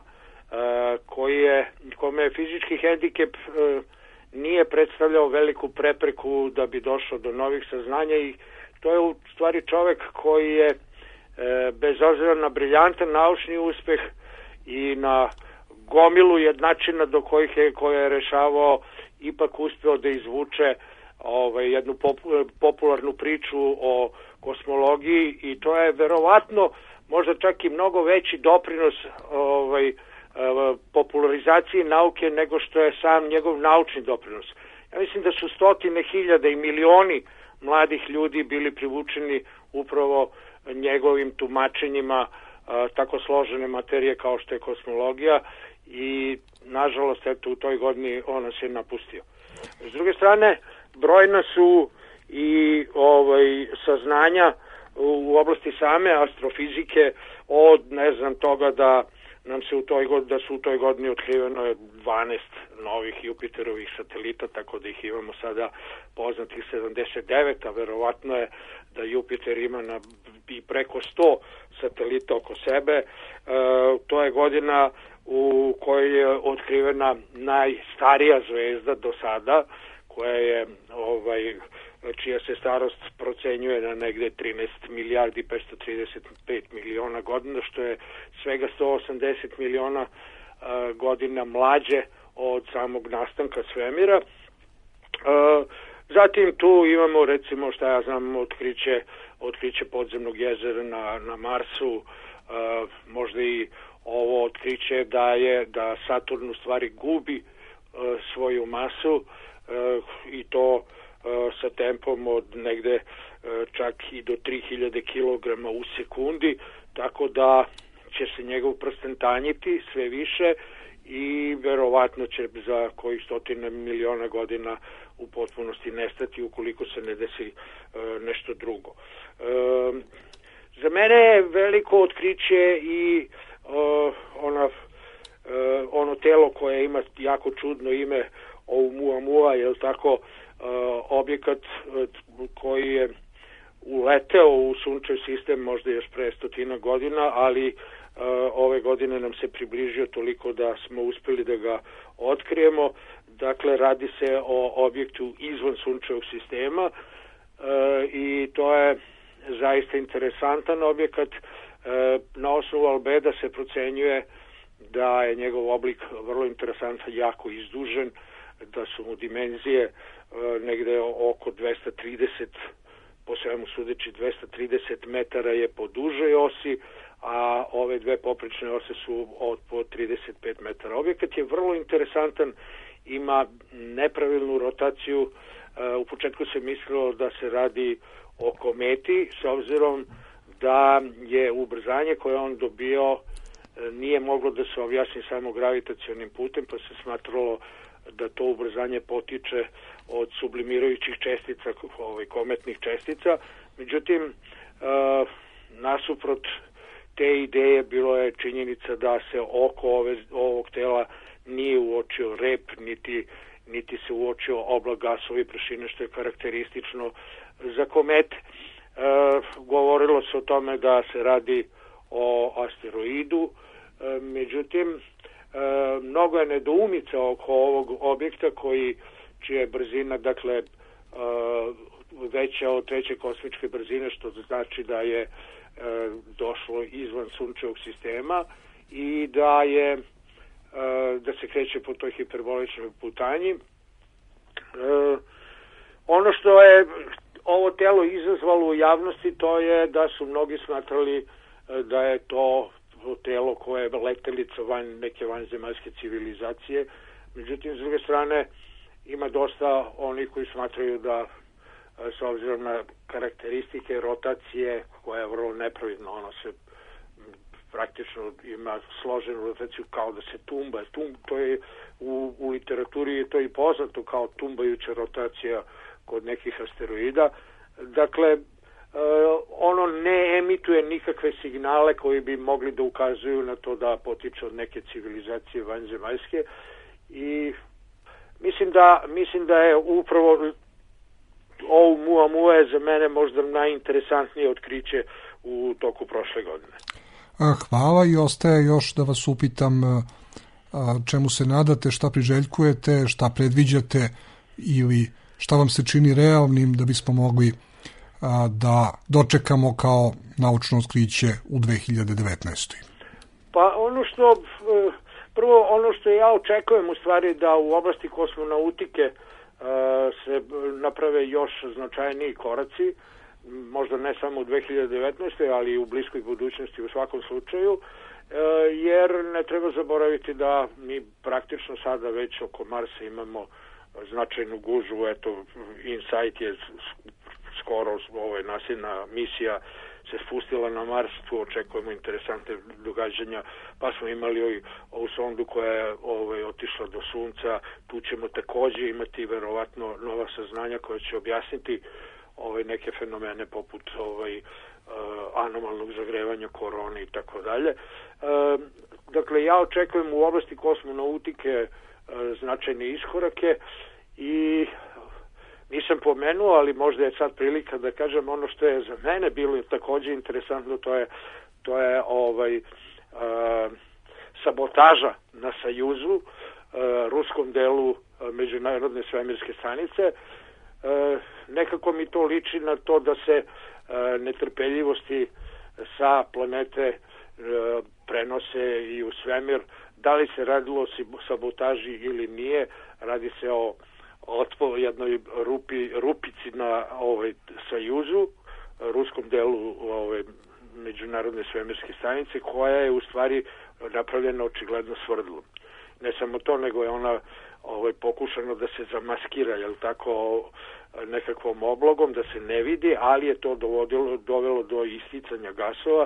koji je, kome je fizički hendikep nije predstavljao veliku prepreku da bi došao do novih saznanja i to je u stvari čovek koji je bez obzira na briljantan naučni uspeh i na gomilu jednačina do kojih je, koje je rešavao, ipak uspeo da izvuče ovaj, jednu popularnu priču o kosmologiji i to je verovatno možda čak i mnogo veći doprinos ovaj, popularizaciji nauke nego što je sam njegov naučni doprinos. Ja mislim da su stotine hiljada i milioni mladih ljudi bili privučeni upravo njegovim tumačenjima a, tako složene materije kao što je kosmologija i nažalost eto u toj godini on nas je napustio. S druge strane, brojna su i ovaj saznanja u oblasti same astrofizike od ne znam toga da nam se u toj godini, da su u toj godini otkriveno dvanaest novih Jupiterovih satelita, tako da ih imamo sada poznatih sedamdeset devet, a verovatno je da Jupiter ima na i preko sto satelita oko sebe. E, to je godina u kojoj je otkrivena najstarija zvezda do sada, koja je ovaj čija se starost procenjuje na negde trinaest milijardi petsto trideset pet miliona godina, što je svega sto osamdeset miliona uh, godina mlađe od samog nastanka svemira. Uh, zatim tu imamo recimo šta ja znam otkriće, otkriće podzemnog jezera na, na Marsu, uh, možda i ovo otkriće da je da Saturn u stvari gubi uh, svoju masu uh, i to sa tempom od negde čak i do tri hiljade kilograma u sekundi, tako da će se njegov prsten tanjiti sve više i verovatno će za kojih stotine miliona godina u potpunosti nestati ukoliko se ne desi nešto drugo. Za mene je veliko otkriće i ona, ono telo koje ima jako čudno ime Oumuamua, je li tako, Uh, objekat uh, koji je uleteo u sunčev sistem možda još pre stotina godina, ali uh, ove godine nam se približio toliko da smo uspeli da ga otkrijemo. Dakle, radi se o objektu izvan sunčevog sistema uh, i to je zaista interesantan objekat. Uh, na osnovu albeda se procenjuje da je njegov oblik vrlo interesantan, jako izdužen, da su mu dimenzije negde oko dvesta trideset, po svemu sudeći dvesta trideset metara je po dužoj osi, a ove dve poprečne ose su od po trideset pet metara. Objekat je vrlo interesantan, ima nepravilnu rotaciju. U početku se mislilo da se radi o kometi, s obzirom da je ubrzanje koje on dobio nije moglo da se objasni samo gravitacionim putem, pa se smatralo da to ubrzanje potiče od sublimirajućih čestica, ovaj, kometnih čestica. Međutim, uh, nasuprot te ideje bilo je činjenica da se oko ove, ovog tela nije uočio rep, niti, niti se uočio oblak gasova i prašine, što je karakteristično za komete. Uh, govorilo se o tome da se radi o asteroidu, uh, međutim, E, mnogo je nedoumica oko ovog objekta koji čija je brzina dakle e, veća od treće kosmičke brzine, što znači da je e, došlo izvan sunčevog sistema i da je da se kreće po toj hiperboličnoj putanji. Ono što je ovo telo izazvalo u javnosti, to je da su mnogi smatrali da je to telo koje je letelica van neke vanzemaljske civilizacije. Međutim, s druge strane, ima dosta onih koji smatraju da s obzirom na karakteristike rotacije, koja je vrlo nepravidna, ona se praktično ima složenu rotaciju kao da se tumba. Tum, to je u, u literaturi je to i poznato kao tumbajuća rotacija kod nekih asteroida. Dakle, ono ne emituje nikakve signale koji bi mogli da ukazuju na to da potiče od neke civilizacije vanzemaljske i mislim da, mislim da je upravo Oumuamua je za mene možda najinteresantnije otkriće u toku prošle godine. Hvala i ostaje još da vas upitam čemu se nadate, šta priželjkujete, šta predviđate ili šta vam se čini realnim da bismo mogli da dočekamo kao naučno otkriće u dve hiljade devetnaestoj. Pa ono što, prvo ono što ja očekujem u stvari da u oblasti kosmonautike se naprave još značajniji koraci, možda ne samo u dve hiljade devetnaestoj ali i u bliskoj budućnosti u svakom slučaju, jer ne treba zaboraviti da mi praktično sada već oko Marsa imamo značajnu gužvu. Eto, InSight je skoro, ovaj, nasljedna misija se spustila na Mars, tu očekujemo interesantne događanja, pa smo imali ovu sondu koja je ovaj, otišla do Sunca, tu ćemo takođe imati verovatno nova saznanja koja će objasniti ovaj, neke fenomene poput ovaj, uh, anomalnog zagrevanja korone i tako dalje. Dakle, ja očekujem u oblasti kosmonautike uh, značajne iskorake i nisam pomenuo, ali možda je sad prilika da kažem ono što je za mene bilo takođe interesantno, to je, to je ovaj, uh, sabotaža na Sajuzu, uh, ruskom delu uh, Međunarodne svemirske stanice. Uh, nekako mi to liči na to da se uh, netrpeljivosti sa planete uh, prenose i u svemir. Da li se radilo o sabotaži ili nije, radi se o otpo jednoj rupi, rupici na ovaj Sajuzu, ruskom delu ovaj, Međunarodne svemirske stanice, koja je u stvari napravljena očigledno svrdlom. Ne samo to, nego je ona ovaj, pokušano da se zamaskira, jel tako, nekakvom oblogom, da se ne vidi, ali je to dovodilo, dovelo do isticanja gasova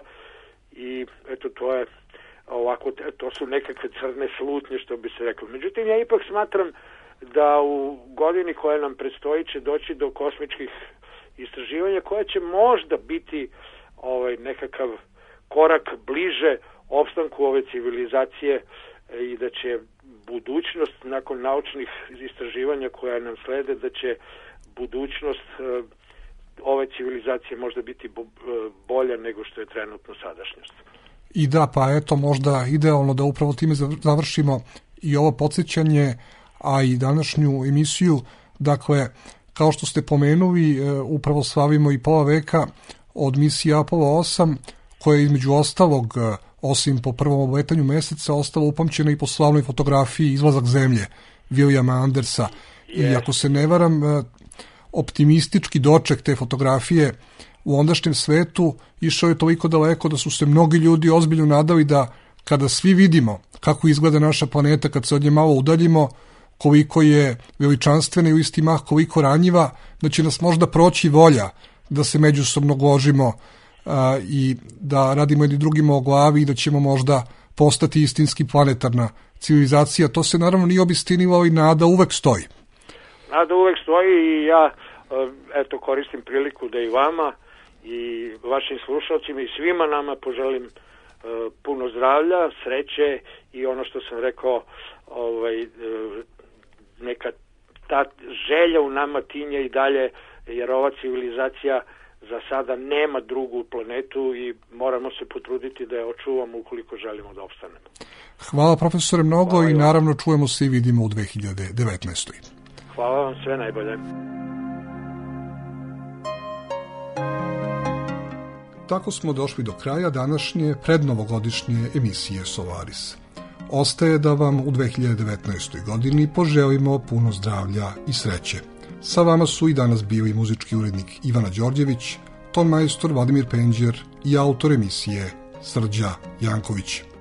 i eto, to je ovako, to su nekakve crne slutnje, što bi se reklo. Međutim, ja ipak smatram da u godini koja nam predstoji će doći do kosmičkih istraživanja koja će možda biti ovaj, nekakav korak bliže opstanku ove civilizacije i da će budućnost nakon naučnih istraživanja koja nam slede, da će budućnost uh, ove civilizacije možda biti bolja nego što je trenutno sadašnjost. I da, pa eto možda idealno da upravo time završimo i ovo podsjećanje, a i današnju emisiju. Dakle, kao što ste pomenuli, upravo slavimo i pola veka od misije Apollo osam, koja je između ostalog, osim po prvom obletanju meseca, ostala upamćena i po slavnoj fotografiji Izlazak zemlje Williama Andersa. Yes. I ako se ne varam, optimistički doček te fotografije u ondašnjem svetu išao je toliko daleko da su se mnogi ljudi ozbiljno nadali da kada svi vidimo kako izgleda naša planeta, kad se od nje malo udaljimo, koliko je veličanstvena i u isti mah koliko ranjiva, da će nas možda proći volja da se međusobno gložimo a, i da radimo jedni drugima o glavi i da ćemo možda postati istinski planetarna civilizacija. To se naravno nije obistinilo, ali nada uvek stoji. Nada uvek stoji i ja eto koristim priliku da i vama i vašim slušalcima i svima nama poželim uh, puno zdravlja, sreće i ono što sam rekao, ovaj, uh, neka ta želja u nama tinje i dalje, jer ova civilizacija za sada nema drugu planetu i moramo se potruditi da je očuvamo ukoliko želimo da opstanemo. Hvala profesore mnogo. Hvala i naravno čujemo se i vidimo u dve hiljade devetnaestoj. Hvala vam, sve najbolje. Tako smo došli do kraja današnje prednovogodišnje emisije Solaris. Ostaje da vam u dve hiljade devetnaestoj. godini poželimo puno zdravlja i sreće. Sa vama su i danas bili muzički urednik Ivana Đorđević, ton majstor Vladimir Penđer i autor emisije Srđa Janković.